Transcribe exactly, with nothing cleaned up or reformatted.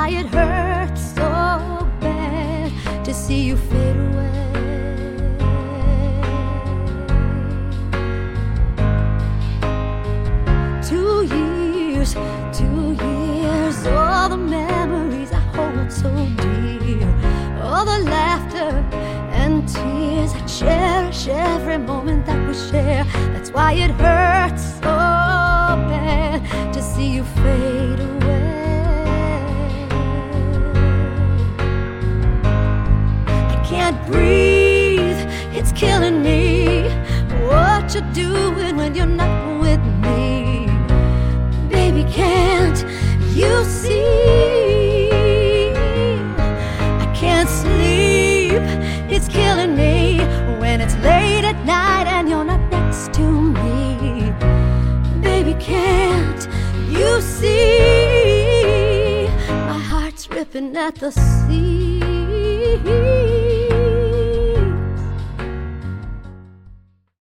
why it hurts so bad to see you fade away. Two years, two years, all the memories I hold so dear, all the laughter and tears I cherish every moment that we share. That's why it hurts so bad to see you fade away. I can't breathe, it's killing me. What you're doing when you're not with me, baby, can't you see? I can't sleep, it's killing me when it's late at night and you're not next to me. Baby, can't you see? My heart's ripping at the seams.